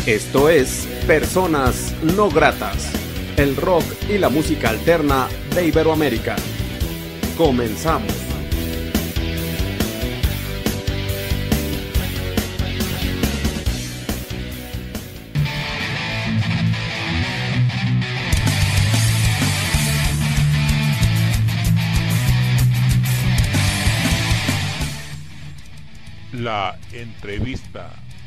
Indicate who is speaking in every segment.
Speaker 1: Esto es Personas No Gratas, el rock y la música alterna de Iberoamérica. Comenzamos.
Speaker 2: La entrevista.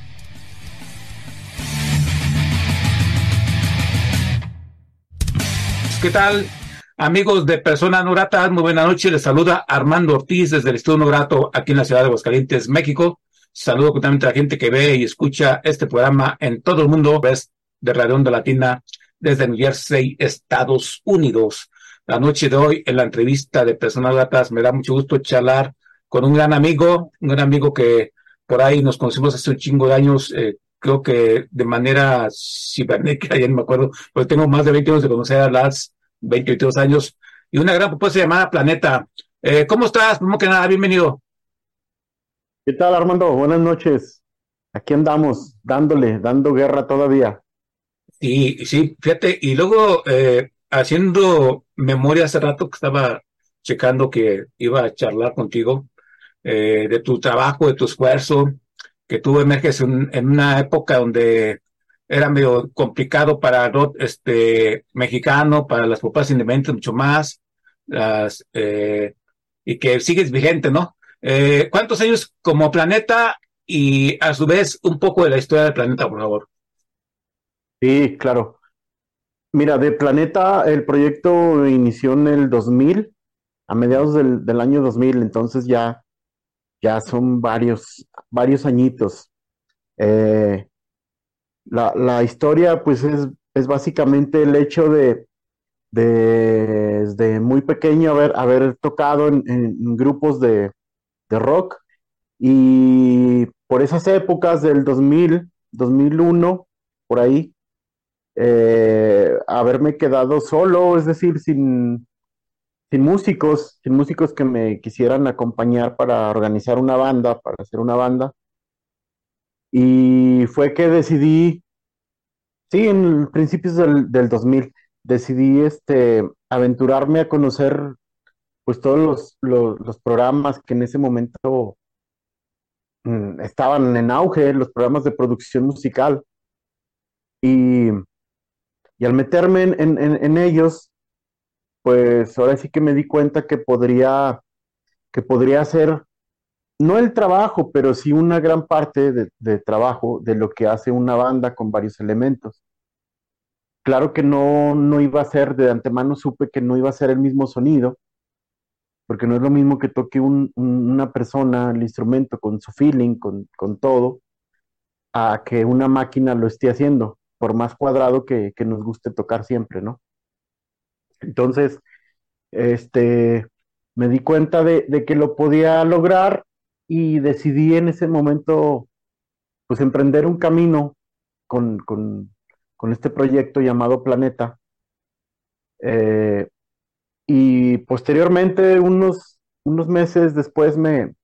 Speaker 3: ¿Qué tal, amigos de Personas No Gratas? Muy buena noche. Les saluda Armando Ortiz desde el Estudio No Grato aquí en la ciudad de Aguascalientes, México. Saludo justamente a la gente que ve y escucha este programa en todo el mundo, ves, de Radio Onda Latina desde New Jersey, Estados Unidos. La noche de hoy, en la entrevista de Personas Gratas, me da mucho gusto charlar con un gran amigo que por ahí nos conocimos hace un chingo de años, creo que de manera cibernética, ya no me acuerdo, pero tengo más de 20 años de conocer a Lars, 22 años, y una gran propuesta llamada Planeta. ¿Cómo estás? Primero que nada, bienvenido.
Speaker 4: ¿Qué tal, Armando? Buenas noches. Aquí andamos, dando guerra todavía.
Speaker 3: Y sí, fíjate, y luego haciendo memoria hace rato que estaba checando que iba a charlar contigo de tu trabajo, de tu esfuerzo, que tú emerges en una época donde era medio complicado para el rock mexicano, para las propuestas independientes mucho más, y que sigues vigente, ¿no? ¿Cuántos años como Planeta y a su vez un poco de la historia del Planeta, por favor?
Speaker 4: Sí, claro. Mira, de Planeta, el proyecto inició en el 2000, a mediados del año 2000, entonces ya son varios añitos. Eh, la historia, pues, es básicamente el hecho de desde muy pequeño haber tocado en grupos de rock. Y por esas épocas del 2000, 2001, por ahí, haberme quedado solo, es decir, sin músicos que me quisieran acompañar para organizar una banda, para hacer una banda. Y fue que decidí, sí, en principios del 2000, decidí aventurarme a conocer pues todos los programas que en ese momento estaban en auge, los programas de producción musical. Y, y al meterme en ellos, pues ahora sí que me di cuenta que podría hacer, no el trabajo, pero sí una gran parte de trabajo de lo que hace una banda con varios elementos. Claro que no iba a ser, de antemano supe que no iba a ser el mismo sonido, porque no es lo mismo que toque una persona el instrumento con su feeling, con todo, a que una máquina lo esté haciendo, por más cuadrado que nos guste tocar siempre, ¿no? Entonces, este, me di cuenta de que lo podía lograr y decidí en ese momento, pues, emprender un camino con, con, con este proyecto llamado Planeta. Eh, y posteriormente, unos meses después,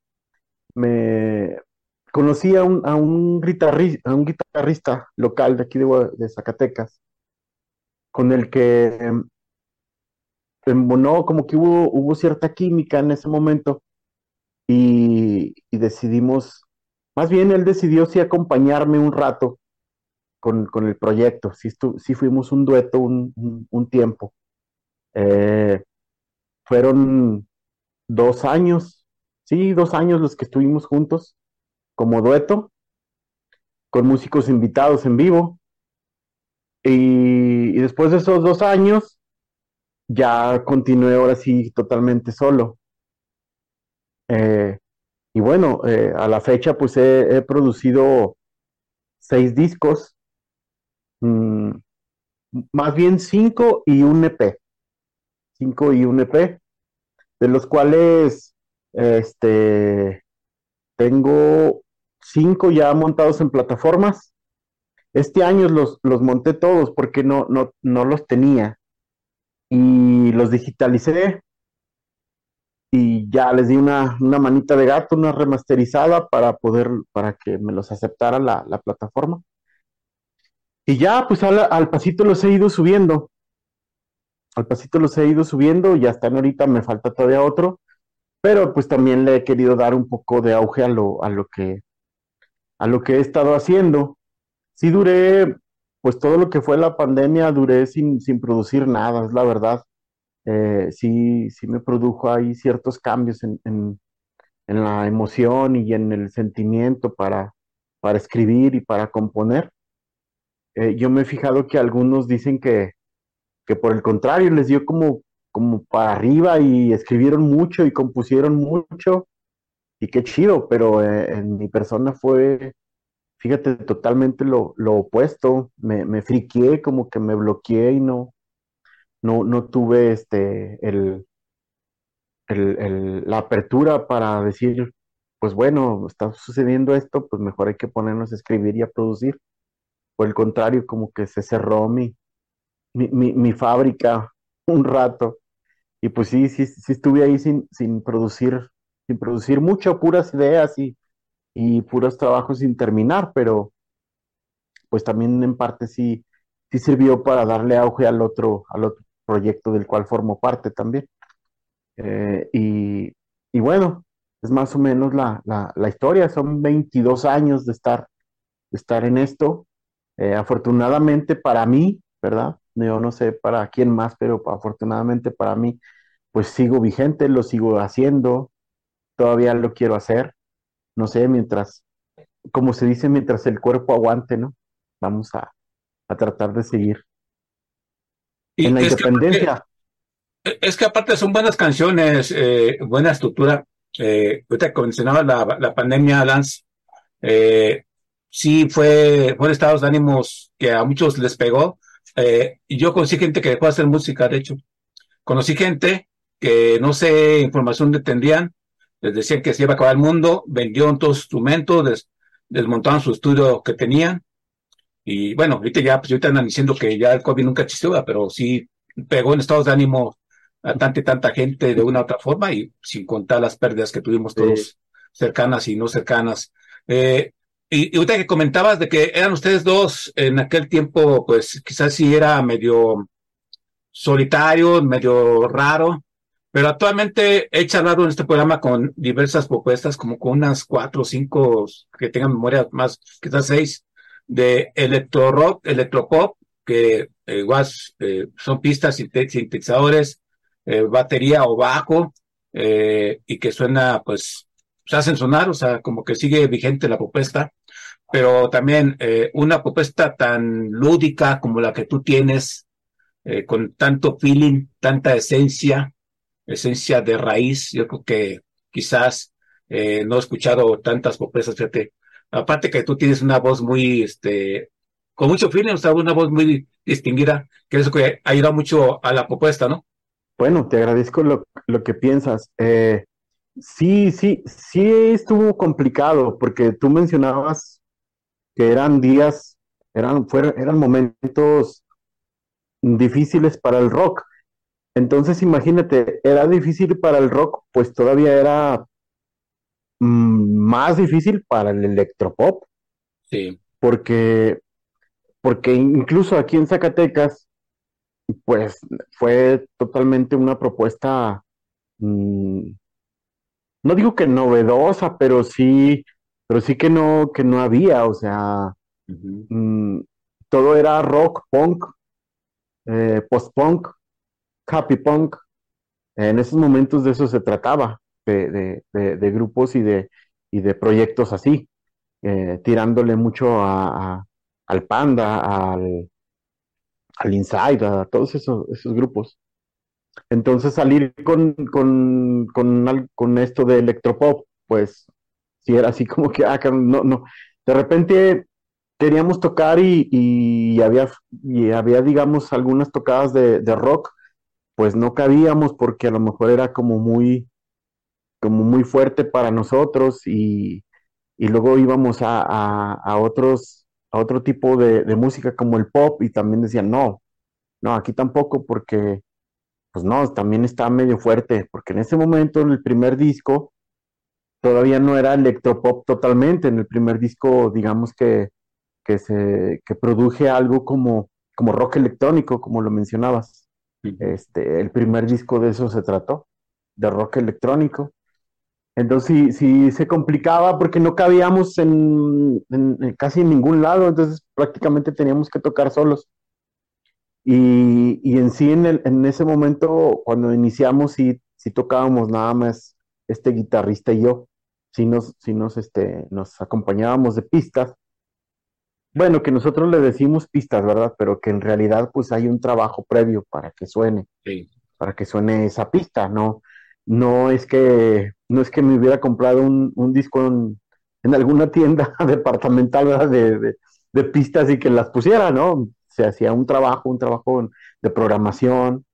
Speaker 4: me conocí a un guitarrista local de aquí de Zacatecas, con el que embonó, como que hubo cierta química en ese momento y decidimos, más bien él decidió sí acompañarme un rato con el proyecto, sí fuimos un dueto un tiempo. Eh, Fueron 2 años, sí, 2 años los que estuvimos juntos como dueto, con músicos invitados en vivo, y después de esos 2 años ya continué ahora sí totalmente solo. Eh, y bueno, a la fecha pues he producido 6 discos, mm, más bien cinco y un EP, de los cuales este, tengo 5 ya montados en plataformas. Este año los monté todos porque no los tenía y los digitalicé y ya les di una manita de gato, una remasterizada para que me los aceptara la plataforma. Y ya, pues al pasito los he ido subiendo, al pasito los he ido subiendo, ya están ahorita, me falta todavía otro, pero pues también le he querido dar un poco de auge a lo que he estado haciendo. Sí duré, pues todo lo que fue la pandemia, duré sin producir nada, es la verdad. Sí me produjo ahí ciertos cambios en la emoción y en el sentimiento para escribir y para componer. Yo me he fijado que algunos dicen que por el contrario les dio como para arriba y escribieron mucho y compusieron mucho y qué chido, pero en mi persona fue, fíjate, totalmente lo opuesto. Me friqué, como que me bloqueé y no tuve la apertura para decir, pues bueno, está sucediendo esto, pues mejor hay que ponernos a escribir y a producir. Por el contrario, como que se cerró mi fábrica un rato. Y pues sí estuve ahí sin producir mucho, puras ideas y puros trabajos sin terminar, pero pues también en parte sí sirvió para darle auge al otro proyecto del cual formo parte también. Eh, y, y bueno, es más o menos la historia. Son 22 años de estar en esto. Afortunadamente para mí, ¿verdad? Yo no sé para quién más, pero afortunadamente para mí, pues sigo vigente, lo sigo haciendo, todavía lo quiero hacer. No sé, mientras, como se dice, mientras el cuerpo aguante, ¿no? Vamos a tratar de seguir. En
Speaker 3: Y
Speaker 4: la independencia,
Speaker 3: es que aparte son buenas canciones, buena estructura. Ahorita que mencionaba la pandemia, Lance, eh, sí fueron estados de ánimos que a muchos les pegó. Y yo conocí gente que dejó de hacer música, de hecho. Conocí gente que no sé información de tendrían, les decían que se iba a acabar el mundo, vendieron todos sus instrumentos, desmontaron su estudio que tenían. Y bueno, ahorita ya, pues ahorita andan diciendo que ya el COVID nunca existió, ¿verdad? Pero sí pegó en estados de ánimo a tanta y tanta gente de una u otra forma y sin contar las pérdidas que tuvimos todos cercanas y no cercanas. Eh, y ahorita que comentabas de que eran ustedes dos en aquel tiempo, pues quizás sí era medio solitario, medio raro, pero actualmente he charlado en este programa con diversas propuestas, como con unas 4 o 5 que tengan memoria más, quizás 6, de electro rock, electropop, que igual son pistas, sintetizadores, batería o bajo, y que suena, pues, se hacen sonar, o sea, como que sigue vigente la propuesta, pero también una propuesta tan lúdica como la que tú tienes, con tanto feeling, tanta esencia de raíz. Yo creo que quizás no he escuchado tantas propuestas, fíjate. Aparte que tú tienes una voz muy, con mucho feeling, o sea, una voz muy distinguida, que eso que ayuda mucho a la propuesta, ¿no?
Speaker 4: bueno, te agradezco lo que piensas. Sí estuvo complicado porque tú mencionabas que eran días, eran momentos difíciles para el rock. Entonces, imagínate, era difícil para el rock, pues todavía era más difícil para el electropop,
Speaker 3: Sí.
Speaker 4: porque, porque incluso aquí en Zacatecas, pues fue totalmente una propuesta, mm, no digo que novedosa, pero sí que no había, o sea,
Speaker 3: Ujú.
Speaker 4: mm, todo era rock, punk, post-punk, happy punk. En esos momentos de eso se trataba, de grupos y de proyectos así, tirándole mucho al Panda, al Inside, a todos esos grupos. Entonces salir con esto de electropop, pues sí era así como que, no. De repente queríamos tocar y había, digamos, algunas tocadas de rock, pues no cabíamos porque a lo mejor era como muy fuerte para nosotros y luego íbamos a otro tipo de música como el pop y también decían, no, aquí tampoco porque, pues no, también está medio fuerte, porque en ese momento, en el primer disco, todavía no era electropop totalmente, en el primer disco, digamos que que produje algo como rock electrónico, como lo mencionabas.
Speaker 3: Ujú.
Speaker 4: El primer disco de eso se trató, de rock electrónico. Entonces sí, sí se complicaba porque no cabíamos en casi en ningún lado, entonces prácticamente teníamos que tocar solos. Y en sí, en ese momento, cuando iniciamos, sí, sí tocábamos nada más este guitarrista y yo. Nos acompañábamos de pistas. Bueno, que nosotros le decimos pistas, ¿verdad? Pero que en realidad pues hay un trabajo previo
Speaker 3: Sí.
Speaker 4: para que suene esa pista, ¿no? No es que me hubiera comprado un disco en alguna tienda departamental, ¿verdad? De pistas y que las pusiera, ¿no? Se hacía un trabajo de programación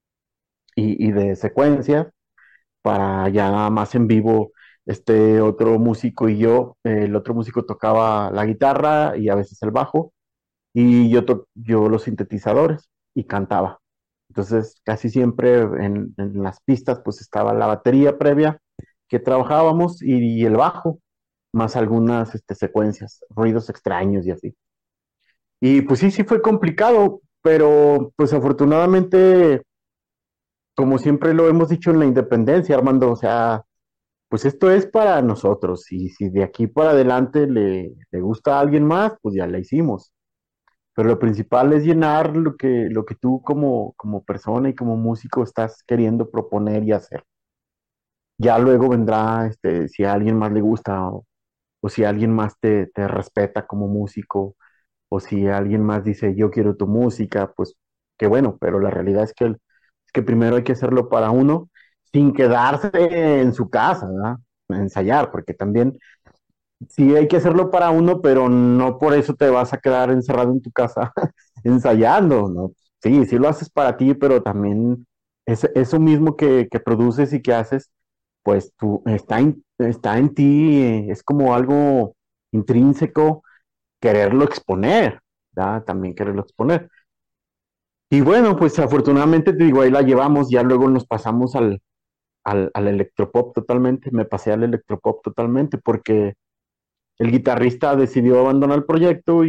Speaker 4: y de secuencia para ya nada más en vivo este otro músico y yo, el otro músico tocaba la guitarra y a veces el bajo y yo los sintetizadores y cantaba. Entonces, casi siempre en las pistas pues estaba la batería previa que trabajábamos y el bajo, más algunas secuencias, ruidos extraños y así. Y pues sí, sí fue complicado, pero pues afortunadamente, como siempre lo hemos dicho en la independencia, Armando, o sea, pues esto es para nosotros y si de aquí para adelante le gusta a alguien más, pues ya la hicimos. Pero lo principal es llenar lo que tú como persona y como músico estás queriendo proponer y hacer. Ya luego vendrá, si a alguien más le gusta o si alguien más te respeta como músico o si alguien más dice yo quiero tu música, pues qué bueno, pero la realidad es que primero hay que hacerlo para uno sin quedarse en su casa, ¿verdad? Ensayar, porque también sí hay que hacerlo para uno, pero no por eso te vas a quedar encerrado en tu casa ensayando, ¿no? Sí, sí lo haces para ti, pero también eso mismo que produces y que haces, pues está en ti, es como algo intrínseco quererlo exponer, ¿verdad? También quererlo exponer. Y bueno, pues afortunadamente te digo, ahí la llevamos, ya luego nos pasamos al electropop totalmente, me pasé al electropop totalmente porque el guitarrista decidió abandonar el proyecto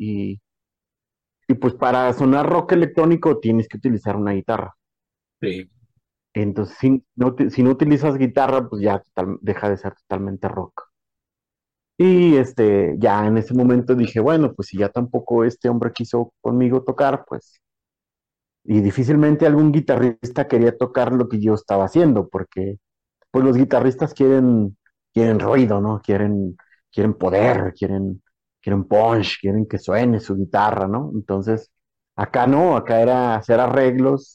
Speaker 4: y pues para sonar rock electrónico tienes que utilizar una guitarra.
Speaker 3: Sí.
Speaker 4: Entonces, si no utilizas guitarra, pues ya deja de ser totalmente rock. Y ya en ese momento dije, bueno, pues si ya tampoco este hombre quiso conmigo tocar, pues, y difícilmente algún guitarrista quería tocar lo que yo estaba haciendo, porque pues los guitarristas quieren ruido, ¿no? Quieren poder, quieren punch, quieren que suene su guitarra, ¿no? Entonces, acá no, acá era hacer arreglos,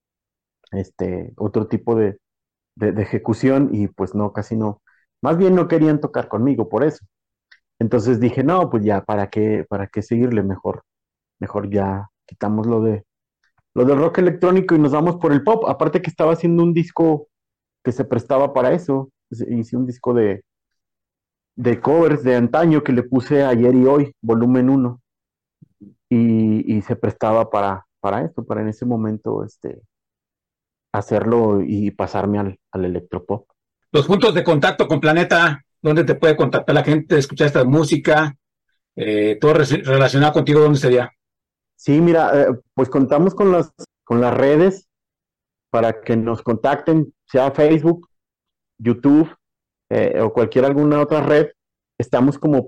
Speaker 4: otro tipo de ejecución y pues no, casi no. Más bien no querían tocar conmigo por eso. Entonces dije, no, pues ya, para qué seguirle? Mejor ya quitamos lo del rock electrónico y nos vamos por el pop. Aparte que estaba haciendo un disco que se prestaba para eso. Hice un disco de covers de antaño que le puse ayer y hoy, volumen uno y se prestaba para esto, para en ese momento hacerlo y pasarme al electropop.
Speaker 3: Los puntos de contacto con Planeta, ¿dónde te puede contactar la gente, escuchar esta música? Todo relacionado contigo, ¿dónde sería?
Speaker 4: Sí, mira, pues contamos con las redes para que nos contacten, sea Facebook, YouTube o cualquier alguna otra red. Estamos como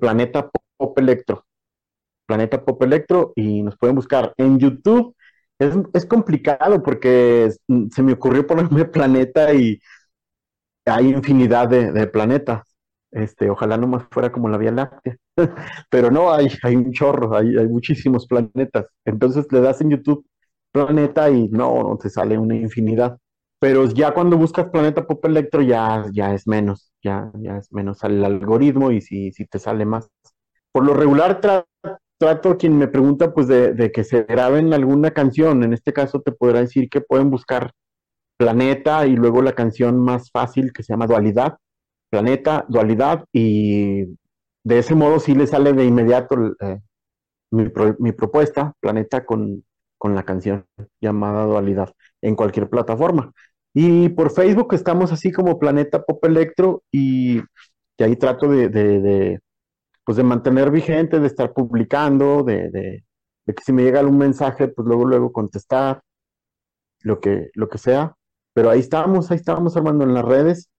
Speaker 4: Planeta Pop Electro y nos pueden buscar en YouTube. Es complicado porque se me ocurrió ponerme Planeta y hay infinidad de planetas. Ojalá nomás fuera como la Vía Láctea, pero no, hay un chorro, hay muchísimos planetas. Entonces le das en YouTube Planeta y no te sale una infinidad. Pero ya cuando buscas Planeta Pop Electro ya es menos, ya es menos al algoritmo y si te sale más. Por lo regular trato a quien me pregunta pues de que se graben alguna canción. En este caso te podrá decir que pueden buscar Planeta y luego la canción más fácil que se llama Dualidad. Planeta, Dualidad y de ese modo sí le sale de inmediato mi propuesta, Planeta con la canción llamada Dualidad en cualquier plataforma. Y por Facebook estamos así como Planeta Pop Electro y ahí trato de pues de mantener vigente, de estar publicando, de que si me llega algún mensaje, pues luego contestar, lo que sea. Pero ahí estamos Armando en las redes.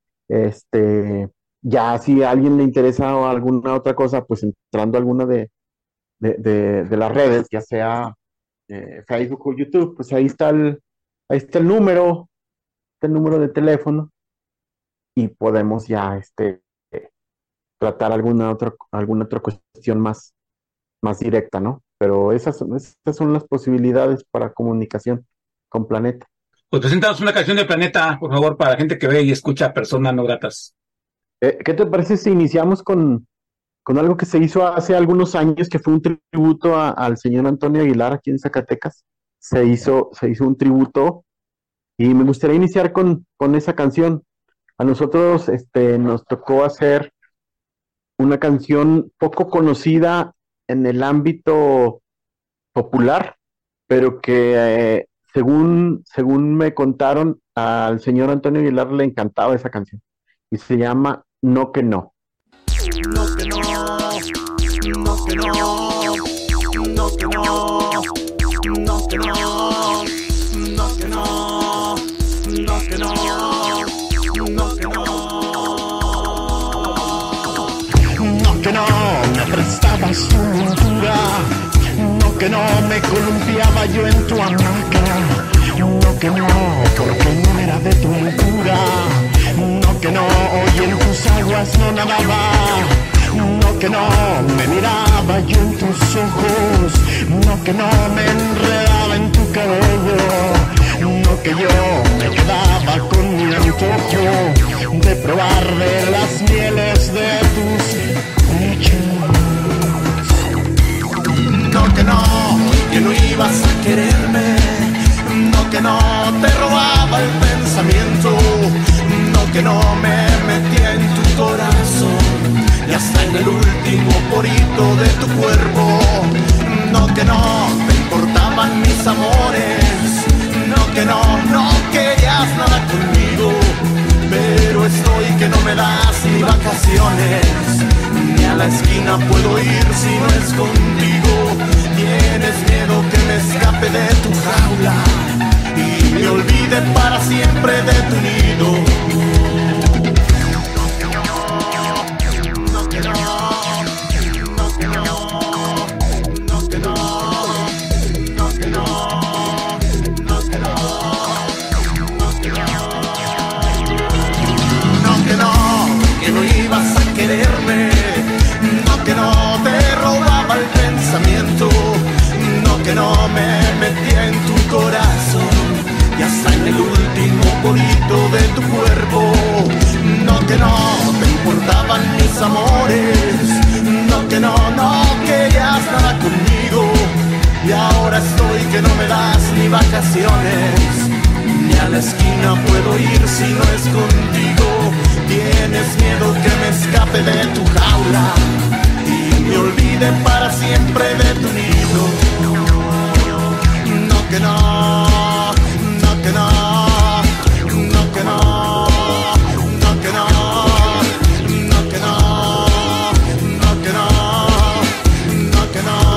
Speaker 4: Ya si a alguien le interesa o alguna otra cosa, pues entrando a alguna de las redes, ya sea Facebook o YouTube, pues ahí está el número de teléfono y podemos ya tratar alguna otra cuestión más directa, ¿no? Pero esas son las posibilidades para comunicación con Planeta.
Speaker 3: Pues presentamos una canción de Planeta, por favor, para la gente que ve y escucha Personas No Gratas.
Speaker 4: ¿Qué te parece si iniciamos con algo que se hizo hace algunos años, que fue un tributo al señor Antonio Aguilar aquí en Zacatecas? Se hizo un tributo y me gustaría iniciar con esa canción. A nosotros nos tocó hacer una canción poco conocida en el ámbito popular, pero que según me contaron, al señor Antonio Aguilar le encantaba esa canción. Y se llama No que no.
Speaker 5: No que no, no que no, no que no, no que no, no que no, no que no, no que no. No que no me prestabas tu montura, no que no me columpiaba yo en tu hamaca, no que no, porque no era de tu altura. No que no, hoy en tus aguas no nadaba. No que no, me miraba yo en tus ojos. No que no, me enredaba en tu cabello. No que yo me quedaba con mi antojo de probar de las mieles de tus pechos. No que no ibas a quererme. No que no, te robaba el pensamiento. Que no me metía en tu corazón y hasta en el último porito de tu cuerpo. No que no te importaban mis amores, no que no querías nada conmigo, pero estoy que no me das ni vacaciones, ni a la esquina puedo ir si no es contigo. Tienes miedo que me escape de tu jaula y me olvide para siempre de tu nido. No que no te robaba el pensamiento, no que no me metía en tu corazón y hasta en el último porito de tu cuerpo. No que no te importaban mis amores, no que no querías nada conmigo y ahora estoy que no me das ni vacaciones, ni a la esquina puedo ir si no es contigo. Tienes miedo que me escape de tu jaula y me olvide para siempre de tu nido. No que no, no que no, no que no, no que no, no que no, no que no, no que no.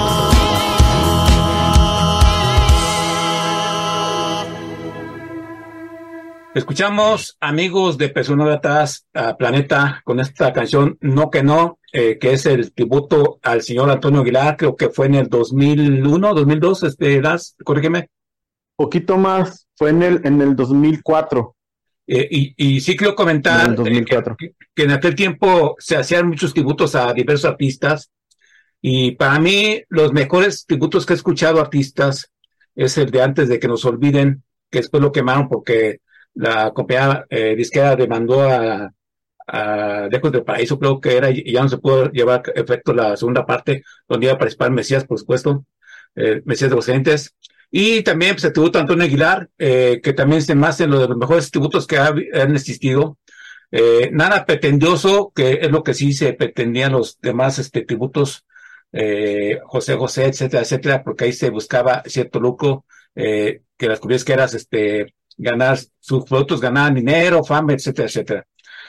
Speaker 3: Escuchamos, amigos de Personas Gratas, a Planeta con esta canción No que no, que es el tributo al señor Antonio Aguilar. Creo que fue en el 2001, 2002, corrígeme.
Speaker 4: Poquito más, fue en el 2004.
Speaker 3: Y sí quiero comentar que en aquel tiempo se hacían muchos tributos a diversos artistas, y para mí los mejores tributos que he escuchado a artistas es el de Antes de que nos olviden, que después lo quemaron porque la compañía disquera demandó a Lejos del Paraíso, creo que era, y ya no se pudo llevar a efecto la segunda parte, donde iba a participar Mesías, por supuesto, Mesías de los Gentes. Y también pues, el tributo a Antonio Aguilar, que también se me hace uno de los mejores tributos que han existido. Nada pretendioso, que es lo que sí se pretendían los demás tributos, José José, etcétera, etcétera, porque ahí se buscaba cierto lucro, que las cubiertas ganar sus productos, ganaban dinero, fama, etcétera, etcétera.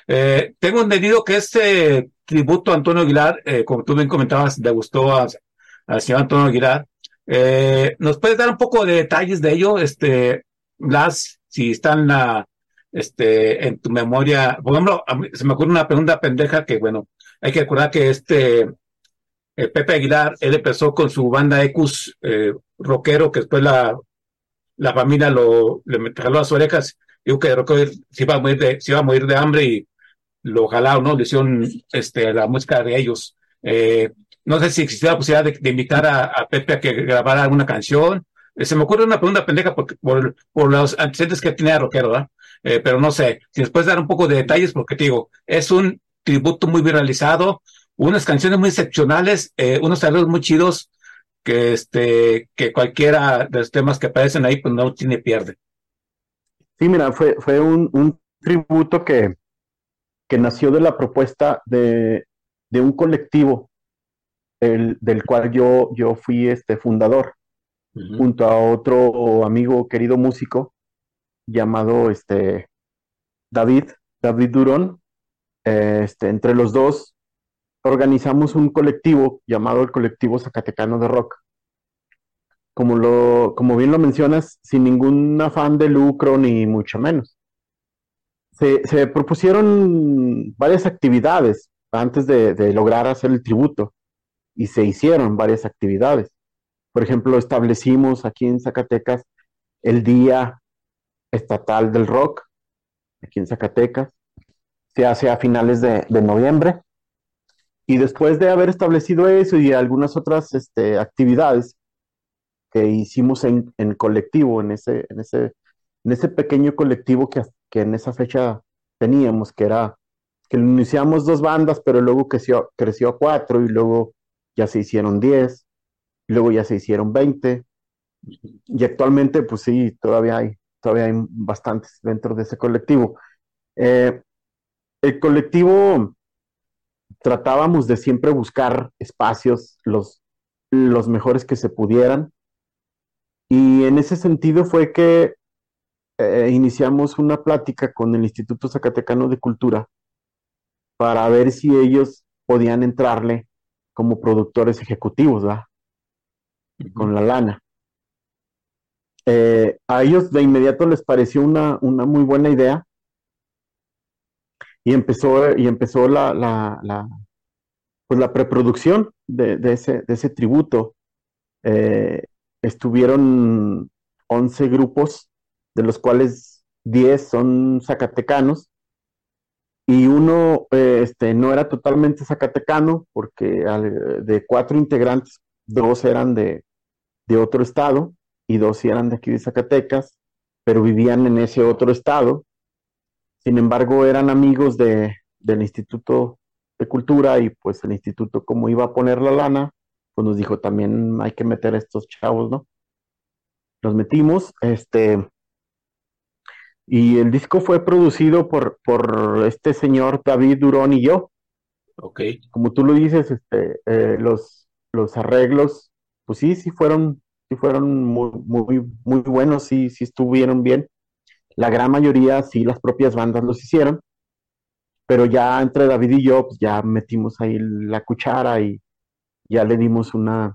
Speaker 3: Tengo entendido que este tributo a Antonio Aguilar, como tú bien comentabas, le gustó al señor Antonio Aguilar. ¿Nos puedes dar un poco de detalles de ello? Blas, si está en tu memoria. Por ejemplo, se me ocurre una pregunta pendeja que, bueno, hay que recordar que Pepe Aguilar, él empezó con su banda Ecus, rockero, que después la familia le jaló las orejas, dijo que rockero se iba a morir de hambre y lo jalaron, ¿no? Le hicieron la música de ellos. No sé si existía la posibilidad de invitar a Pepe a que grabara alguna canción. Se me ocurre una pregunta pendeja por los antecedentes que tenía rockero, ¿verdad? Pero no sé, si nos puedes dar un poco de detalles, porque te digo, es un tributo muy bien realizado, unas canciones muy excepcionales, unos arreglos muy chidos, que cualquiera de los temas que aparecen ahí, pues no tiene pierde.
Speaker 4: Sí, mira, fue un tributo que nació de la propuesta de un colectivo del cual yo fui fundador, junto a otro amigo querido músico llamado David Durón. Entre los dos organizamos un colectivo llamado el Colectivo Zacatecano de Rock. Como bien lo mencionas, sin ningún afán de lucro ni mucho menos. Se propusieron varias actividades antes de lograr hacer el tributo y se hicieron varias actividades. Por ejemplo, establecimos aquí en Zacatecas el Día Estatal del Rock, aquí en Zacatecas. Se hace a finales de noviembre. Y después de haber establecido eso y algunas otras actividades que hicimos en colectivo, en ese pequeño colectivo que en esa fecha teníamos, que iniciamos 2 bandas, pero luego creció a 4 y luego ya se hicieron 10, y luego ya se hicieron 20, y actualmente pues sí, todavía hay bastantes dentro de ese colectivo. El colectivo tratábamos de siempre buscar espacios los mejores que se pudieran, y en ese sentido fue que iniciamos una plática con el Instituto Zacatecano de Cultura para ver si ellos podían entrarle como productores ejecutivos, ¿verdad? Con la lana. A ellos de inmediato les pareció una muy buena idea y empezó pues la preproducción de ese tributo. Estuvieron 11 grupos, de los cuales 10 son zacatecanos, y uno no era totalmente zacatecano, porque de 4 integrantes, 2 eran de otro estado, y 2 sí eran de aquí de Zacatecas, pero vivían en ese otro estado. Sin embargo, eran amigos del Instituto de Cultura, y pues el instituto, como iba a poner la lana, pues nos dijo, también hay que meter a estos chavos, ¿no? Los metimos, y el disco fue producido por este señor David Durón y yo.
Speaker 3: Ok.
Speaker 4: Como tú lo dices, los arreglos, pues sí fueron muy, muy, muy buenos, sí estuvieron bien. La gran mayoría, sí, las propias bandas los hicieron, pero ya entre David y yo, pues ya metimos ahí la cuchara y ya le dimos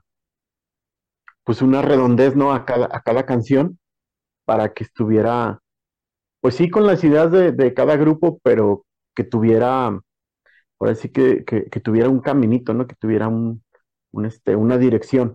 Speaker 4: pues una redondez, ¿no? A cada canción, para que estuviera, pues sí, con las ideas de cada grupo, pero que tuviera, ahora sí que tuviera un caminito, ¿no? Que tuviera una dirección.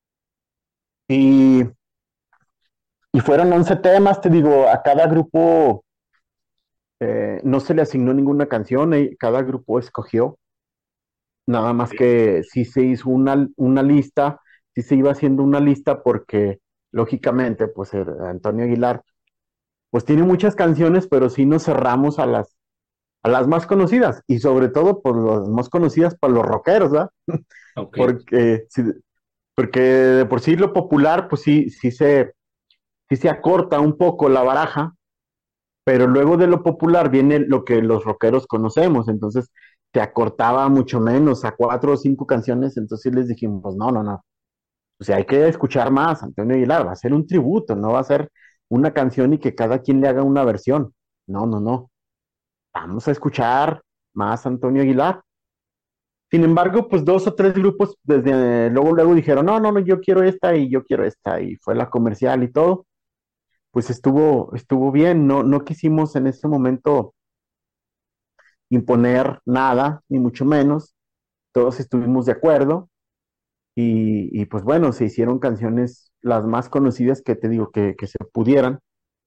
Speaker 4: Y fueron 11 temas, te digo, a cada grupo no se le asignó ninguna canción, cada grupo escogió, nada más que sí se hizo una lista, sí se iba haciendo una lista porque, lógicamente, pues Antonio Aguilar, pues tiene muchas canciones, pero sí nos cerramos a las más conocidas, y sobre todo, pues las más conocidas para los rockeros, ¿verdad?
Speaker 3: Okay.
Speaker 4: Porque de por sí lo popular, pues sí se acorta un poco la baraja, pero luego de lo popular viene lo que los rockeros conocemos, entonces se acortaba mucho menos a 4 o 5 canciones, entonces les dijimos, no, o sea, hay que escuchar más. Antonio Aguilar va a ser un tributo, no va a ser una canción y que cada quien le haga una versión, no. vamos a escuchar más a Antonio Aguilar. Sin embargo, pues 2 o 3 grupos desde luego dijeron, no, no, no, yo quiero esta y yo quiero esta, y fue la comercial y todo. Pues estuvo bien, no quisimos en ese momento imponer nada, ni mucho menos. Todos estuvimos de acuerdo y pues bueno, se hicieron canciones las más conocidas que te digo que se pudieran.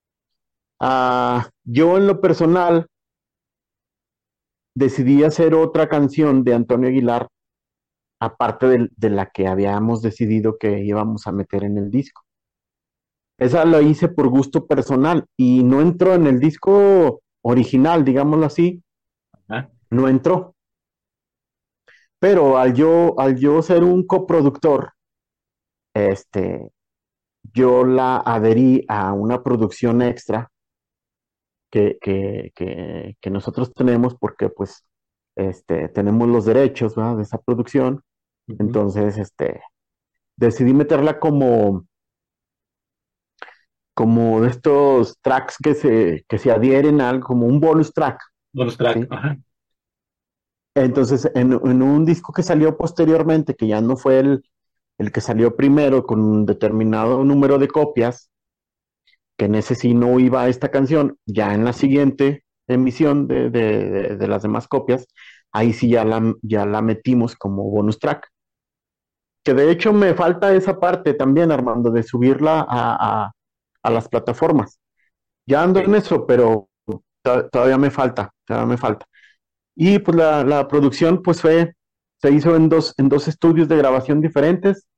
Speaker 4: Yo en lo personal decidí hacer otra canción de Antonio Aguilar, aparte de la que habíamos decidido que íbamos a meter en el disco. Esa la hice por gusto personal y no entró en el disco original, digámoslo así,
Speaker 3: Ajá.
Speaker 4: no entró. Pero al yo ser un coproductor, este, yo la adherí a una producción extra que nosotros tenemos porque pues tenemos los derechos, ¿verdad?, de esa producción.
Speaker 3: Ujú.
Speaker 4: Entonces, decidí meterla como de estos tracks que se adhieren a algo, como un bonus track,
Speaker 3: Bonus track.
Speaker 4: ¿sí?
Speaker 3: Ajá.
Speaker 4: Entonces, en un disco que salió posteriormente, que ya no fue el que salió primero con un determinado número de copias, que en ese sí no iba esta canción, ya en la siguiente emisión de las demás copias, ahí sí ya la metimos como bonus track. Que de hecho me falta esa parte también, Armando, de subirla a las plataformas. Ya ando en
Speaker 3: Ok.
Speaker 4: eso, pero todavía me falta. Y pues la producción pues se hizo en dos estudios de grabación diferentes.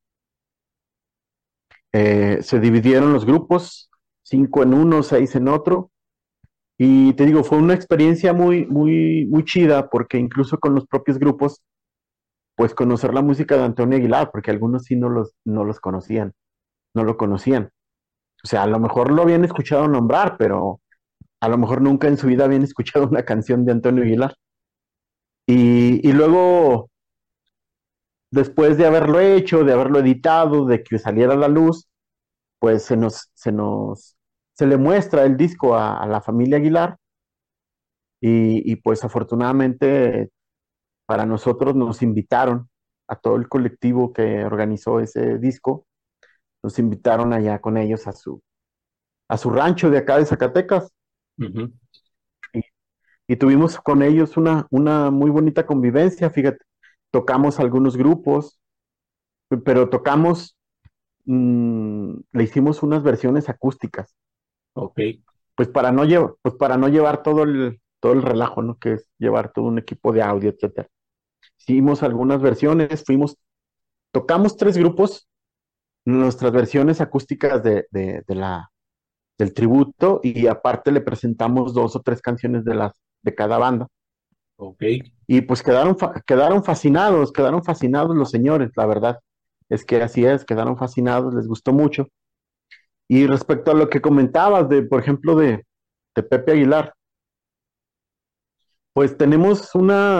Speaker 4: Se dividieron los grupos, 5 en uno, 6 en otro. Y te digo, fue una experiencia muy, muy, muy chida, porque incluso con los propios grupos, pues conocer la música de Antonio Aguilar, porque algunos sí no los conocían, no lo conocían. O sea, a lo mejor lo habían escuchado nombrar, pero a lo mejor nunca en su vida habían escuchado una canción de Antonio Aguilar. Y luego, después de haberlo hecho, de haberlo editado, de que saliera a la luz, pues se le muestra el disco a la familia Aguilar y pues afortunadamente para nosotros nos invitaron a todo el colectivo que organizó ese disco, nos invitaron allá con ellos a su rancho de acá de Zacatecas
Speaker 3: Ujú.
Speaker 4: y, y tuvimos con ellos una muy bonita convivencia, fíjate, tocamos algunos grupos, pero le hicimos unas versiones acústicas,
Speaker 3: Ok.
Speaker 4: pues para no llevar todo el relajo, ¿no? Que es llevar todo un equipo de audio, etcétera. Hicimos algunas versiones, tocamos 3 grupos, nuestras versiones acústicas del tributo, y aparte le presentamos 2 o 3 canciones de cada banda.
Speaker 3: Ok.
Speaker 4: Y pues quedaron fascinados los señores, la verdad. Es que así es, quedaron fascinados, les gustó mucho. Y respecto a lo que comentabas por ejemplo, de Pepe Aguilar, pues tenemos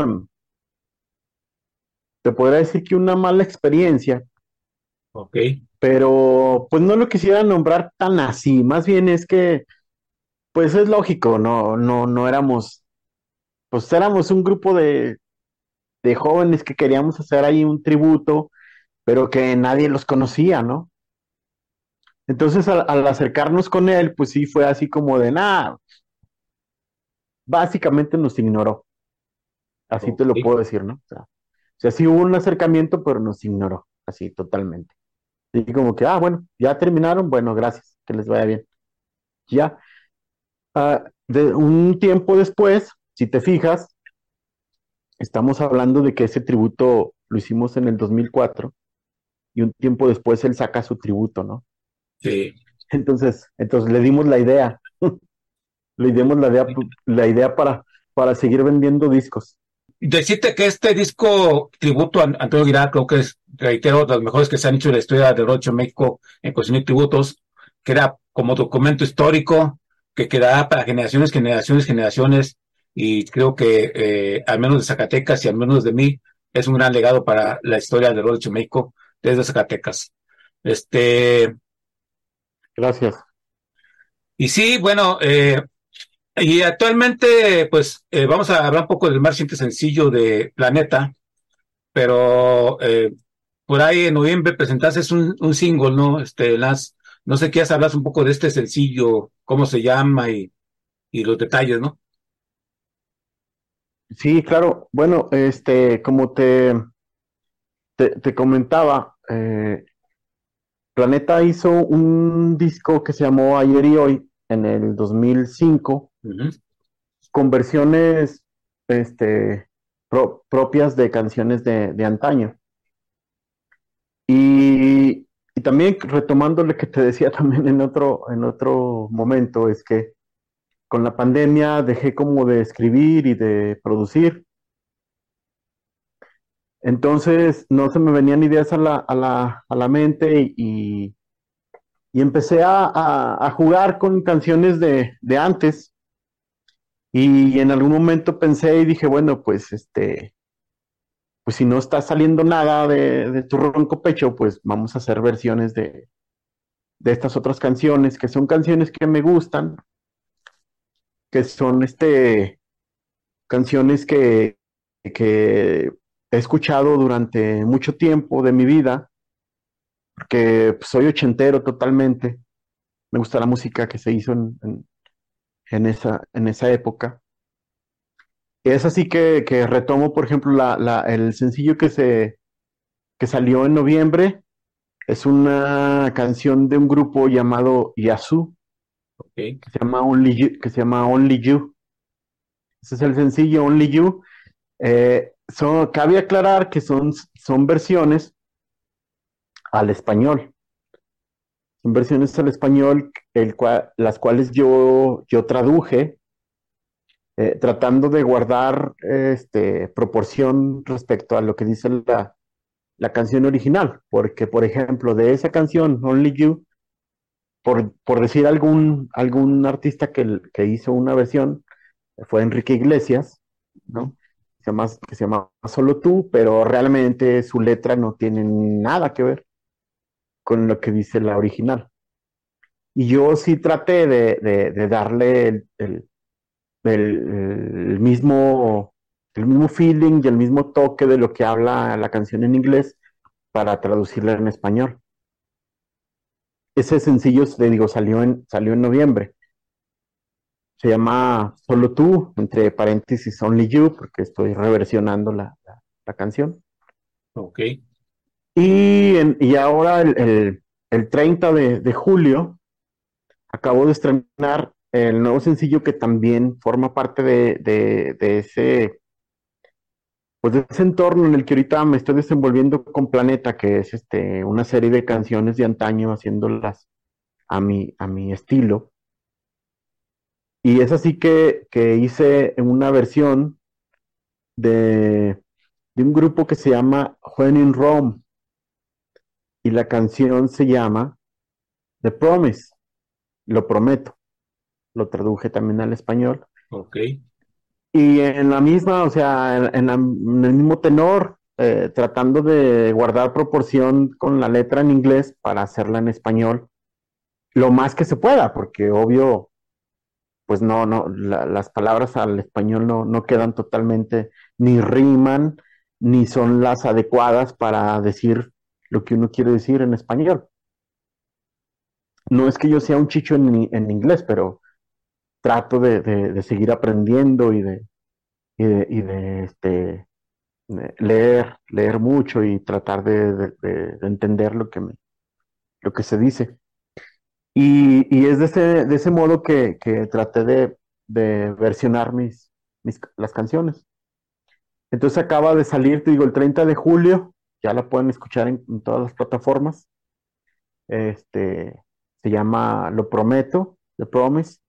Speaker 4: te podría decir que una mala experiencia,
Speaker 3: Ok.
Speaker 4: pero pues no lo quisiera nombrar tan así, más bien es que, pues es lógico, no éramos, pues éramos un grupo de jóvenes que queríamos hacer ahí un tributo, pero que nadie los conocía, ¿no? Entonces al acercarnos con él, pues sí fue así como de nada, básicamente nos ignoró, así te lo
Speaker 3: Ok.
Speaker 4: puedo decir, ¿no? O sea, sí hubo un acercamiento, pero nos ignoró, así totalmente. Y como que, bueno, ya terminaron, bueno, gracias, que les vaya bien. Ya, de un tiempo después, si te fijas, estamos hablando de que ese tributo lo hicimos en el 2004 y un tiempo después él saca su tributo, ¿no?
Speaker 3: Sí.
Speaker 4: Entonces le dimos la idea, le dimos la idea para seguir vendiendo discos.
Speaker 3: Decirte que este disco tributo a Antonio Aguilar, creo que es, reitero, de los mejores que se han hecho en la historia de Rocho México en cuestión de tributos, que era como documento histórico, que quedará para generaciones, generaciones, generaciones, y creo que al menos de Zacatecas y al menos de mí, es un gran legado para la historia de Rocho México desde Zacatecas. Este,
Speaker 4: Gracias.
Speaker 3: y sí, bueno, Y actualmente, pues, vamos a hablar un poco del más reciente sencillo de Planeta, pero por ahí en noviembre presentaste un single, ¿no? No sé qué hablas un poco de este sencillo, cómo se llama y los detalles, ¿no?
Speaker 4: Sí, claro. Bueno, como te comentaba, Planeta hizo un disco que se llamó Ayer y Hoy en el 2005
Speaker 3: Ujú.
Speaker 4: con versiones propias de canciones de antaño. Y también retomando lo que te decía también en otro momento, es que con la pandemia dejé como de escribir y de producir. Entonces no se me venían ideas a la mente y empecé a jugar con canciones de antes. Y en algún momento pensé y dije, bueno, pues si no está saliendo nada de tu ronco pecho, pues vamos a hacer versiones de estas otras canciones, que son canciones que me gustan, que son canciones que he escuchado durante mucho tiempo de mi vida, porque pues, soy ochentero totalmente. Me gusta la música que se hizo en esa época. Es así que retomo, por ejemplo, el sencillo que salió en noviembre. Es una canción de un grupo llamado Yazoo,
Speaker 3: Ok.
Speaker 4: que se llama Only You. Ese es el sencillo Only You. Cabe aclarar que son versiones al español. Son versiones al español, las cuales yo traduje, tratando de guardar proporción respecto a lo que dice la canción original. Porque, por ejemplo, de esa canción, Only You, por decir algún artista que hizo una versión, fue Enrique Iglesias, ¿no? Que se llama Solo Tú, pero realmente su letra no tiene nada que ver con lo que dice la original. Y yo sí traté de darle el mismo feeling y el mismo toque de lo que habla la canción en inglés para traducirla en español. Ese sencillo, te digo, salió en noviembre. Se llama Solo Tú, entre paréntesis Only You, porque estoy reversionando la canción.
Speaker 3: Ok.
Speaker 4: Y ahora el 30 de julio acabo de estrenar el nuevo sencillo que también forma parte de ese entorno en el que ahorita me estoy desenvolviendo con Planeta, que es una serie de canciones de antaño haciéndolas a mi estilo. Y es así que hice una versión de un grupo que se llama When in Rome, y la canción se llama The Promise, lo prometo. Lo traduje también al español.
Speaker 3: Ok.
Speaker 4: Y en la misma, o sea, en el mismo tenor, tratando de guardar proporción con la letra en inglés para hacerla en español, lo más que se pueda, porque obvio, pues no, las palabras al español no quedan totalmente, ni riman, ni son las adecuadas para decir lo que uno quiere decir en español. No es que yo sea un chicho en inglés, pero trato de seguir aprendiendo y de leer mucho y tratar de entender lo que se dice. Y es de ese modo que traté de versionar las canciones. Entonces acaba de salir, te digo, el 30 de julio, ya la pueden escuchar en todas las plataformas. Este, Se llama Lo Prometo, The Promise.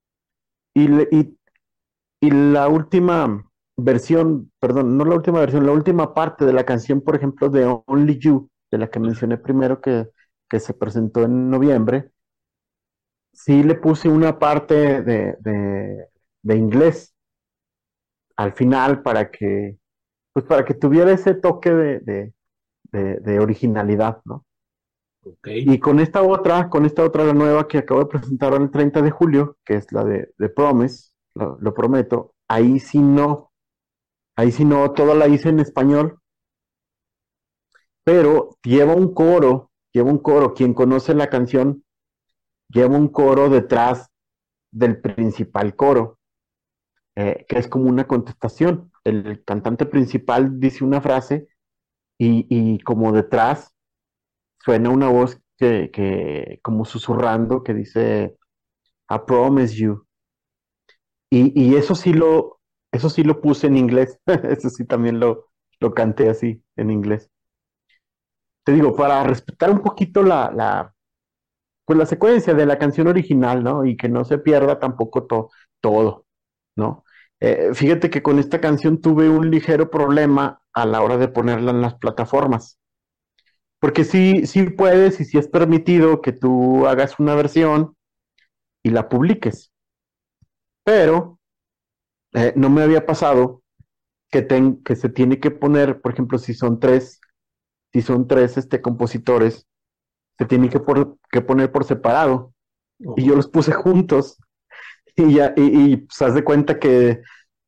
Speaker 4: Y la última versión, perdón, no la última versión, la última parte de la canción, por ejemplo, de Only You, de la que mencioné primero, que se presentó en noviembre, sí le puse una parte de inglés al final pues para que tuviera ese toque de originalidad, ¿no?
Speaker 3: Ok.
Speaker 4: Y con esta otra, la nueva que acabo de presentar ahora el 30 de julio, que es la de Promise, lo prometo. Ahí sí no, toda la hice en español, pero lleva un coro, quien conoce la canción, lleva un coro detrás del principal coro, que es como una contestación. El cantante principal dice una frase y como detrás suena una voz que como susurrando que dice I promise you. Y eso sí lo puse en inglés. Eso sí también lo canté así en inglés. Te digo, para respetar un poquito pues la secuencia de la canción original, ¿no? Y que no se pierda tampoco todo, ¿no? Fíjate que con esta canción tuve un ligero problema a la hora de ponerla en las plataformas. Porque sí puedes y sí es permitido que tú hagas una versión y la publiques. Pero no me había pasado que se tiene que poner, por ejemplo, si son tres compositores, se tiene que poner por separado. Y yo los puse juntos. Y pues haz de cuenta que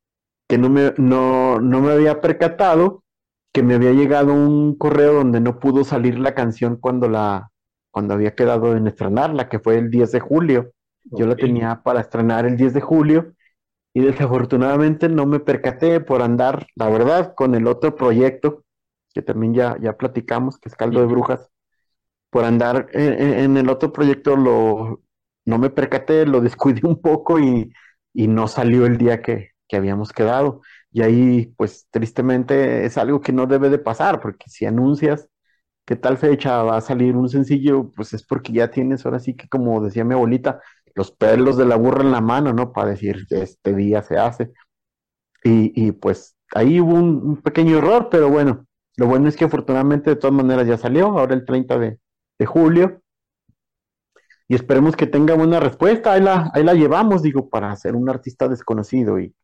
Speaker 4: no me había percatado que me había llegado un correo donde no pudo salir la canción cuando había quedado en estrenarla, que fue el 10 de julio. Yo la tenía para estrenar el 10 de julio y desafortunadamente no me percaté por andar, la verdad, con el otro proyecto, que también ya platicamos, que es Caldo de Brujas. Por andar en el otro proyecto no me percaté, lo descuidé un poco y no salió el día que habíamos quedado. Y ahí, pues, tristemente es algo que no debe de pasar, porque si anuncias que tal fecha va a salir un sencillo, pues es porque ya tienes, ahora sí que como decía mi abuelita, los pelos de la burra en la mano, ¿no? Para decir, este día se hace. Y pues ahí hubo un pequeño error, pero bueno, lo bueno es que afortunadamente de todas maneras ya salió, ahora el 30 de julio, y esperemos que tenga buena respuesta. Ahí la llevamos, digo, para ser un artista desconocido y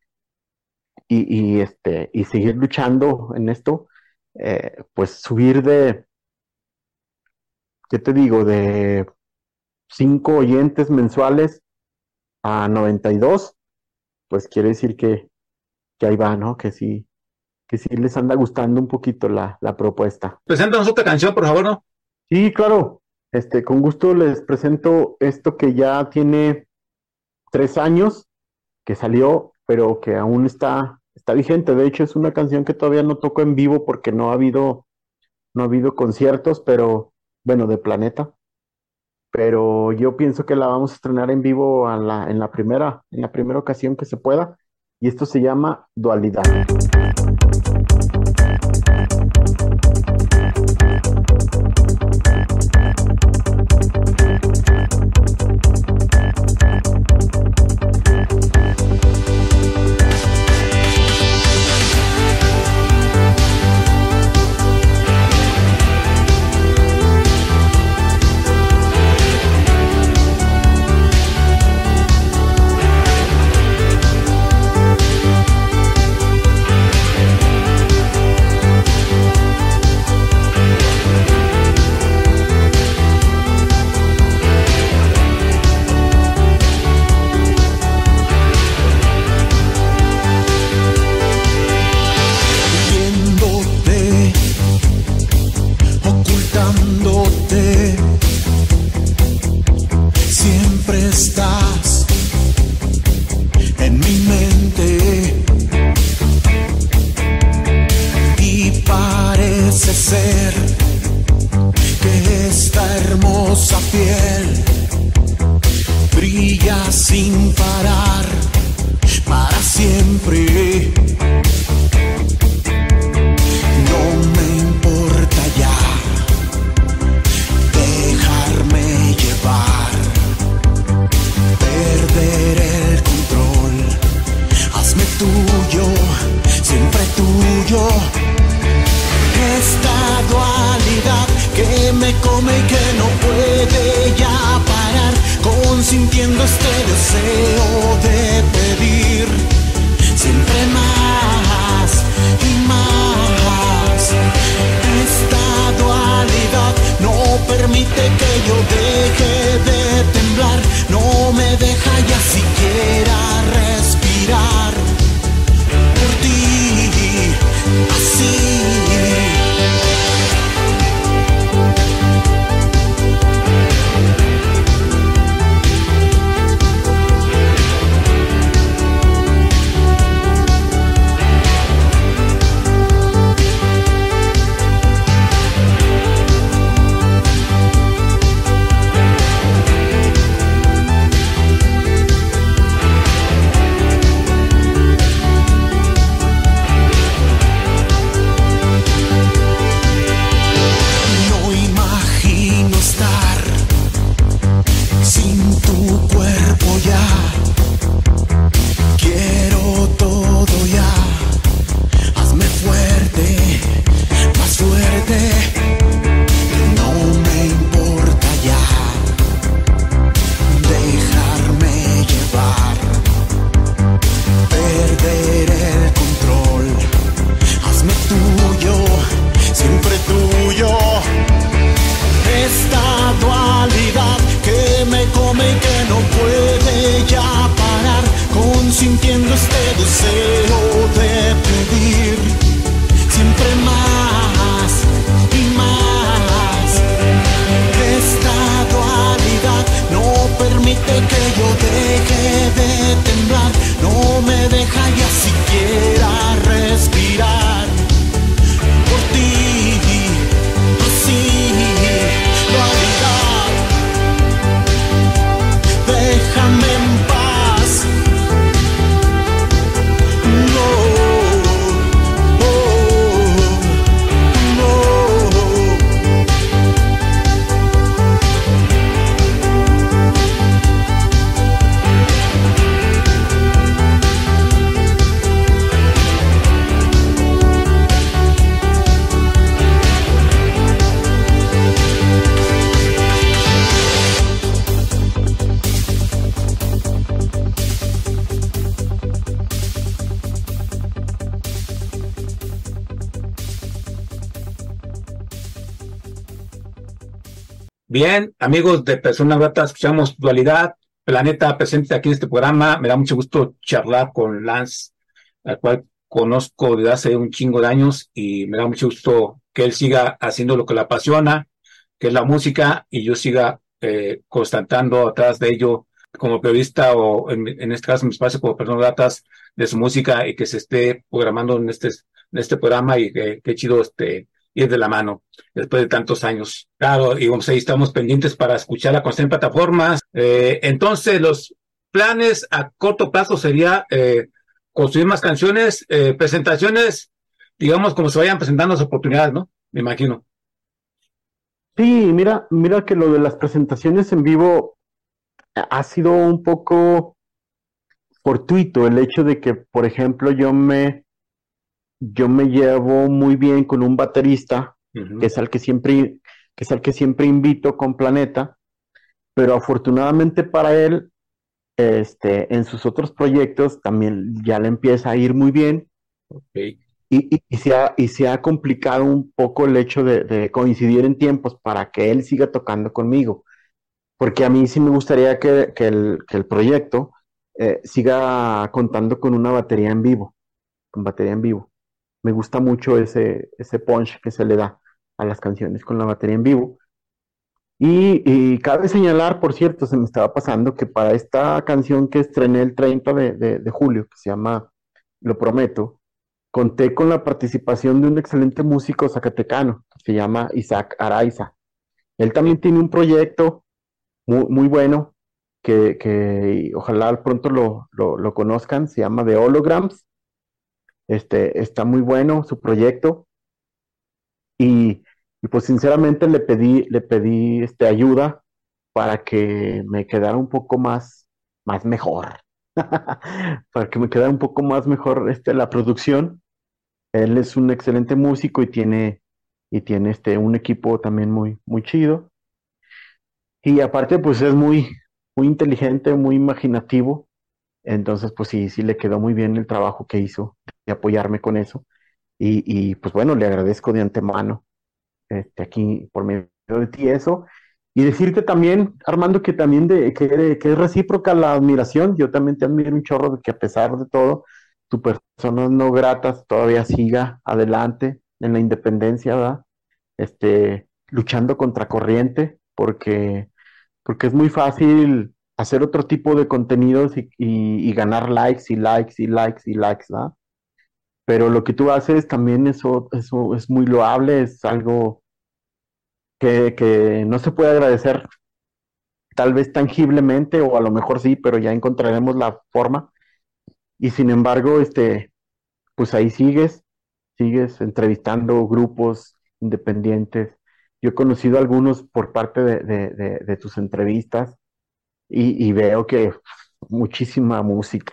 Speaker 4: seguir luchando en esto, pues subir ¿qué te digo? De 5 oyentes mensuales a 92, pues quiere decir que ahí va, ¿no? Que sí les anda gustando un poquito la propuesta.
Speaker 3: Preséntanos otra canción, por favor, ¿no?
Speaker 4: Sí, claro. Con gusto les presento esto que ya tiene 3 años que salió, pero que aún está vigente. De hecho, es una canción que todavía no toco en vivo porque no ha habido conciertos, pero bueno, de Planeta. Pero yo pienso que la vamos a estrenar en vivo en la primera ocasión que se pueda. Y esto se llama Dualidad.
Speaker 5: No me deja ya siquiera respirar. permite que yo deje de temblar, no me deja ya siquiera respirar. Por ti, así, dualidad, déjame en paz. No, oh, no.
Speaker 3: Bien, amigos de Personas Gratas, escuchamos Dualidad, Planeta presente aquí en este programa. Me da mucho gusto charlar con Lance, al cual conozco desde hace un chingo de años, y me da mucho gusto que él siga haciendo lo que le apasiona, que es la música, y yo siga constatando atrás de ello como periodista, o en este caso mi espacio como Personas Gratas, de su música, y que se esté programando en este programa, y qué chido ir de la mano después de tantos años. Claro, y vamos, ahí estamos pendientes para escucharla con 100 plataformas. Entonces, los planes a corto plazo sería construir más canciones, presentaciones, digamos, como se vayan presentando las oportunidades, ¿no? Me imagino.
Speaker 4: Sí, mira que lo de las presentaciones en vivo ha sido un poco fortuito el hecho de que, por ejemplo, yo me llevo muy bien con un baterista,
Speaker 3: Uh-huh.
Speaker 4: que es al que siempre invito con Planeta, pero afortunadamente para él, en sus otros proyectos también ya le empieza a ir muy bien.
Speaker 3: Okay.
Speaker 4: Y se ha complicado un poco el hecho de coincidir en tiempos para que él siga tocando conmigo, porque a mí sí me gustaría que el proyecto siga contando con una batería en vivo, con batería en vivo. Me gusta mucho ese punch que se le da a las canciones con la batería en vivo. Y cabe señalar, por cierto, se me estaba pasando que para esta canción que estrené el 30 de julio, que se llama Lo Prometo, conté con la participación de un excelente músico zacatecano, que se llama Isaac Araiza. Él también tiene un proyecto muy, muy bueno, que ojalá pronto lo conozcan, se llama The Holograms. Está muy bueno su proyecto, y pues sinceramente le pedí ayuda para que me quedara un poco más mejor, para que me quedara un poco más mejor la producción. Él es un excelente músico y tiene un equipo también muy, muy chido. Y aparte, pues es muy, muy inteligente, muy imaginativo. Entonces, pues sí le quedó muy bien el trabajo que hizo de apoyarme con eso. Y pues bueno, le agradezco de antemano aquí por medio de ti eso. Y decirte también, Armando, que también que es recíproca la admiración. Yo también te admiro un chorro de que a pesar de todo, tu persona no gratas todavía siga adelante en la independencia, ¿verdad? Luchando contra corriente, porque es muy fácil hacer otro tipo de contenidos y ganar likes y likes y likes y likes, ¿verdad? Pero lo que tú haces también eso es muy loable, es algo que no se puede agradecer tal vez tangiblemente, o a lo mejor sí, pero ya encontraremos la forma. Y sin embargo, pues ahí sigues entrevistando grupos independientes. Yo he conocido algunos por parte de tus entrevistas, y veo que muchísima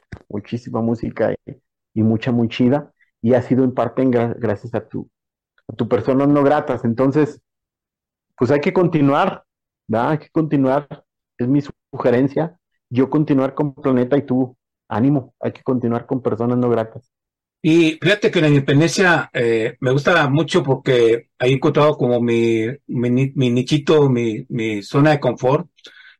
Speaker 4: música y mucha muy chida, y ha sido en parte gracias a tu persona no gratas. Entonces, pues hay que continuar, ¿verdad? Hay que continuar, es mi sugerencia, yo continuar con Planeta, y tú, ánimo, hay que continuar con personas no gratas.
Speaker 3: Y fíjate que la independencia me gusta mucho porque ahí he encontrado como mi nichito, mi zona de confort.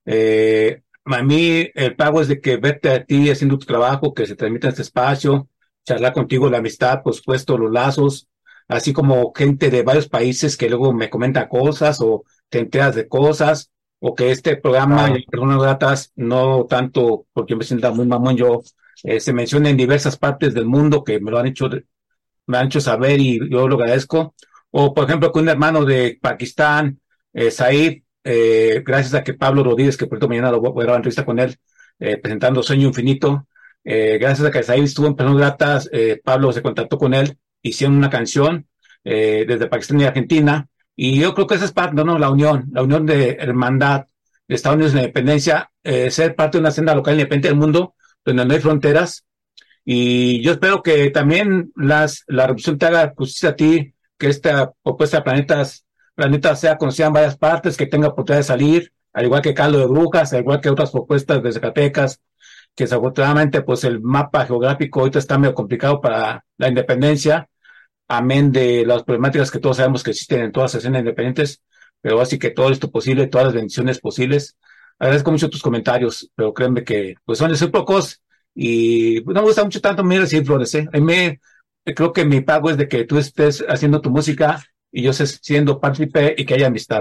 Speaker 3: A mí el pago es de que verte a ti haciendo tu trabajo, que se transmita este espacio, charlar contigo, la amistad, por supuesto, los lazos, así como gente de varios países que luego me comenta cosas o te enteras de cosas. o que este programa,
Speaker 4: Claro.
Speaker 3: Personas Gratas, no tanto porque me sienta muy mamón yo, se menciona en diversas partes del mundo que me han hecho saber y yo lo agradezco. O, por ejemplo, que un hermano de Pakistán, Said, gracias a que Pablo Rodríguez, que por cierto mañana voy a grabar entrevista con él, presentando Sueño Infinito, gracias a que Said estuvo en Personas Gratas, Pablo se contactó con él, hicieron una canción desde Pakistán y Argentina, y yo creo que esa es parte, ¿no? La unión de hermandad de Estados Unidos de la independencia, ser parte de una senda local independiente del mundo, donde no hay fronteras, y yo espero que también la revolución te haga justicia a ti, que esta propuesta de Planeta sea conocida en varias partes, que tenga oportunidad de salir, al igual que Caldo de Brujas, al igual que otras propuestas de Zacatecas, que desafortunadamente pues el mapa geográfico ahorita está medio complicado para la independencia, amén de las problemáticas que todos sabemos que existen en todas las escenas independientes, pero así que todo esto posible, todas las bendiciones posibles. Agradezco mucho tus comentarios, pero créeme que pues son recíprocos y no me gusta mucho tanto mi recibir flores, ¿eh? Creo que mi pago es de que tú estés haciendo tu música y yo siendo partícipe y que haya amistad,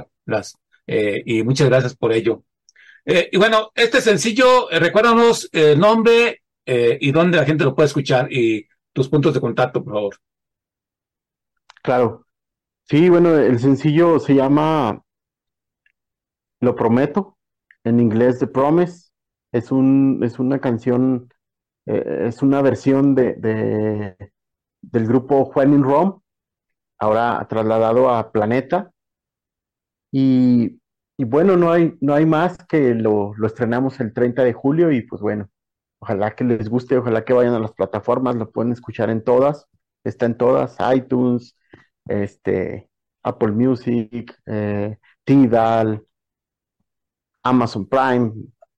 Speaker 3: y muchas gracias por ello. Y bueno, este sencillo, recuérdanos el nombre y dónde la gente lo puede escuchar y tus puntos de contacto, por favor.
Speaker 4: Claro. Sí, bueno, el sencillo se llama Lo Prometo, en inglés The Promise. Es una canción, es una versión del grupo When in Rome, ahora trasladado a Planeta. Y, y bueno, no hay más que lo estrenamos el 30 de julio y pues bueno, ojalá que les guste, ojalá que vayan a las plataformas, lo pueden escuchar en todas, está en todas, iTunes, Apple Music, Tidal, Amazon Prime,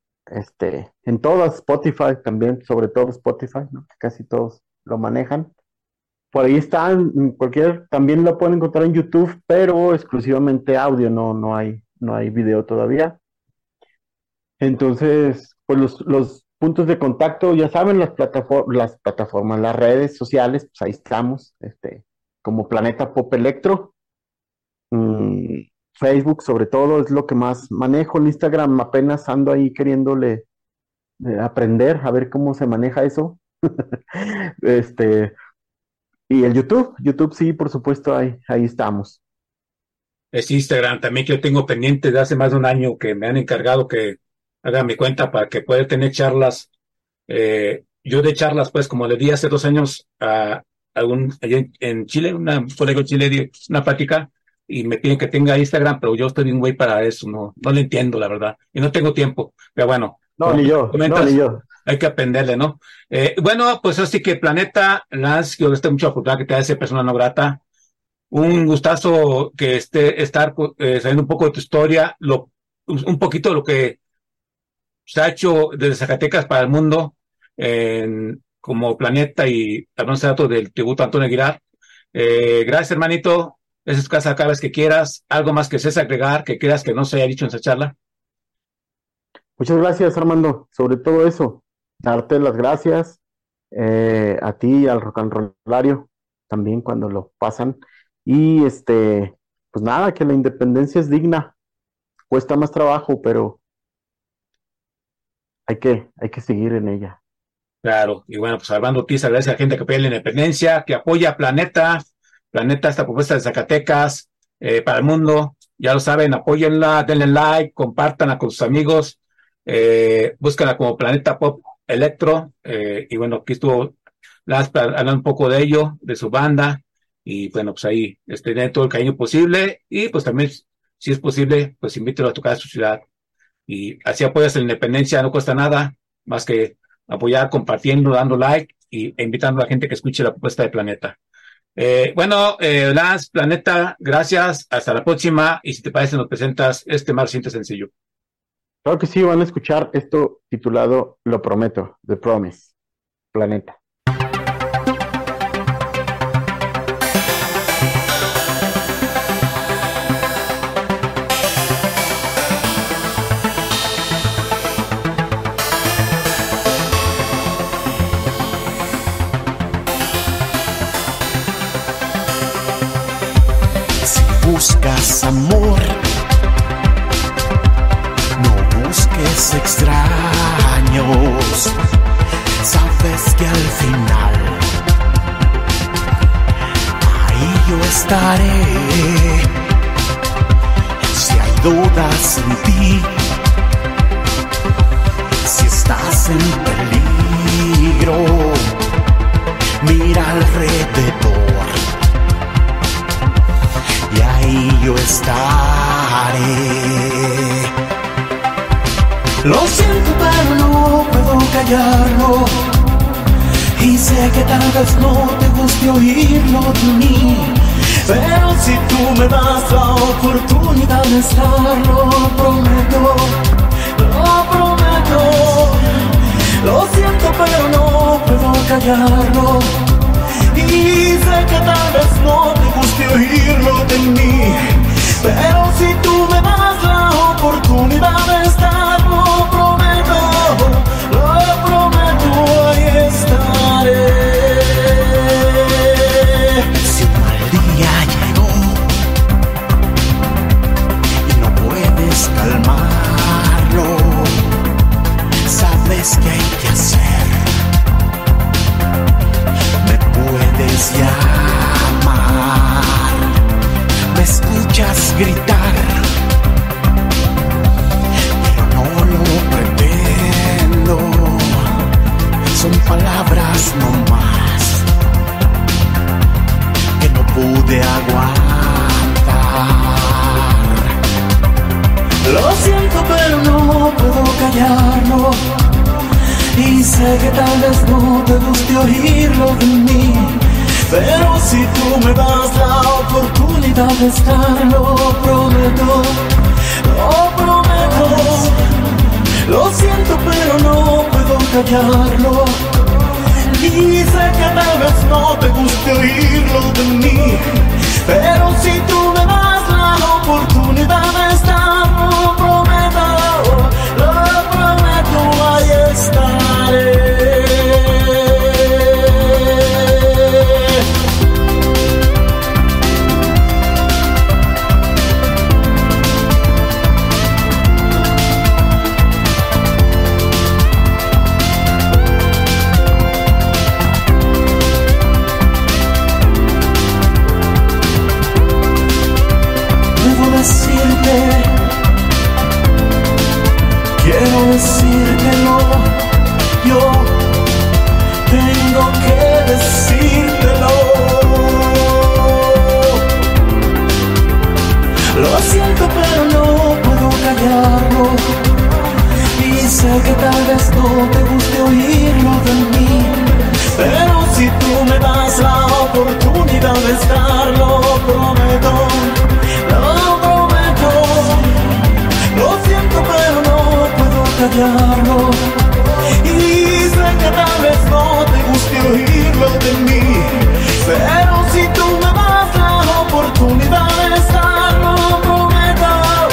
Speaker 4: en todas, Spotify también, sobre todo Spotify, ¿no? Que casi todos lo manejan. Por ahí están, también lo pueden encontrar en YouTube, pero exclusivamente audio, no hay video todavía. Entonces, pues los puntos de contacto, ya saben, las plataformas, las redes sociales, pues ahí estamos, como Planeta Pop Electro. Facebook sobre todo es lo que más manejo. En Instagram apenas ando ahí queriéndole aprender a ver cómo se maneja eso. Y el YouTube sí, por supuesto, ahí estamos.
Speaker 3: Es Instagram también que yo tengo pendiente de hace más de un año que me han encargado que haga mi cuenta para que pueda tener charlas. Yo de charlas, pues, como le di hace 2 años a allá en Chile, un colega de Chile dio una plática y me piden que tenga Instagram, pero yo estoy bien güey para eso, no le entiendo, la verdad, y no tengo tiempo, pero bueno.
Speaker 4: No, ni yo.
Speaker 3: Hay que aprenderle, ¿no? Bueno, pues así que Planeta, Lance, yo estoy mucho afortunado que te haga esa persona no grata. Un gustazo que estar sabiendo un poco de tu historia, un poquito de lo que se ha hecho desde Zacatecas para el mundo, como Planeta y hablando dato del tributo a Antonio Aguilar. Gracias, hermanito. Esa es tu casa cada vez que quieras. Algo más que desees agregar, que creas que no se haya dicho en esa charla.
Speaker 4: Muchas gracias, Armando. Sobre todo eso, darte las gracias a ti y al rock and rollario también cuando lo pasan. Y pues nada, que la independencia es digna. Cuesta más trabajo, pero hay que seguir en ella.
Speaker 3: Claro, y bueno, pues Armando Ortiz agradece a la gente que apoya la independencia, que apoya Planeta, esta propuesta de Zacatecas para el mundo. Ya lo saben, apóyenla, denle like, compártanla con sus amigos, búsquenla como Planeta Pop Electro. Y bueno, aquí estuvo Lance hablando un poco de ello, de su banda, y bueno, pues ahí den todo el cariño posible, y pues también, si es posible, pues invítelo a tocar a su ciudad. Y así apoyas la independencia, no cuesta nada, más que apoyar compartiendo, dando like e invitando a la gente que escuche la propuesta de Planeta. Bueno, Lance, Planeta, gracias, hasta la próxima, y si te parece nos presentas este más reciente sencillo.
Speaker 4: Claro que sí, van a escuchar esto titulado Lo Prometo, The Promise, Planeta.
Speaker 5: Buscas amor, años, sabes que al final ahí yo estaré. Si hay dudas en ti, si estás en peligro, mira alrededor y ahí yo estaré. Lo siento pero no puedo callarlo, y sé que tal vez no te guste oírlo de mí, pero si tú me das la oportunidad de estar, lo prometo, lo prometo. Lo siento pero no puedo callarlo, y sé que tal vez no te guste oírlo de mí, pero si tú me das la oportunidad de estar, lo prometo, ahí estaré. Si un mal día llegó y no puedes calmarlo, sabes qué hay que hacer. Me puedes llamar, me escuchas gritar, pero no lo pretendo. Son palabras nomás que no pude aguantar. Lo siento pero no puedo callarlo, y sé que tal vez no te guste oírlo de mí, pero si tú me das la oportunidad de estar, lo prometo, lo prometo. Lo siento pero no puedo callarlo, y sé que tal vez no te guste oírlo de mí, pero si tú me das la oportunidad de estar, lo prometo, ahí estaré. Quiero decírtelo, yo tengo que decírtelo. Lo siento pero no puedo callarlo, y sé que tal vez no te guste oírlo de mí, pero si tú me das la oportunidad de estar, lo prometo, lo prometo. Lo siento pero no puedo callarlo, y sé que tal vez no te guste oírlo de mí, pero si tú me das la oportunidad de estar, lo prometo,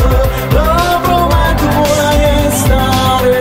Speaker 5: ahí estaré.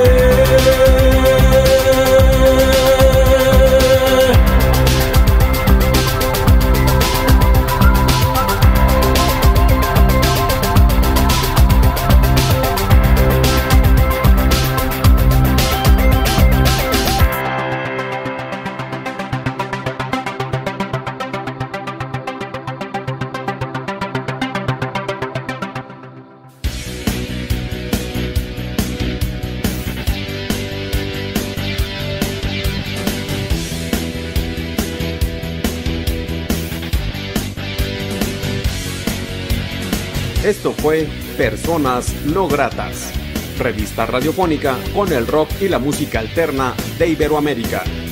Speaker 1: Esto fue Personas No Gratas, revista radiofónica con el rock y la música alterna de Iberoamérica.